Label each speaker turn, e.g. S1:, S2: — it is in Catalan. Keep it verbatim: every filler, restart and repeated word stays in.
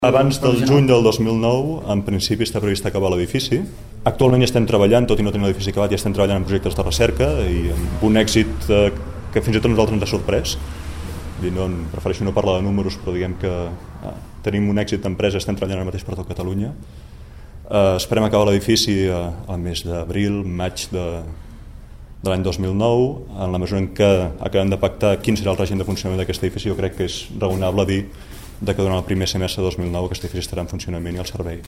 S1: Abans del juny del dos mil nou, en principi està previst acabar l'edifici. Actualment ja estem treballant, tot i no tenir l'edifici acabat, ja estem treballant en projectes de recerca i amb un èxit eh, que fins i tot nosaltres ens ha sorprès. I no, prefereixo no parlar de números, però diguem que eh, tenim un èxit d'empresa, estem treballant ara mateix per tot Catalunya. Eh, esperem acabar l'edifici eh, al mes d'abril, maig de, de l'any dos mil nou. En la mesura en què acabem de pactar quin serà el règim de funcionament d'aquest edifici, jo crec que és raonable dir de que durant el primer semestre de dos mil nou aquest edifici estarà en funcionament i al servei.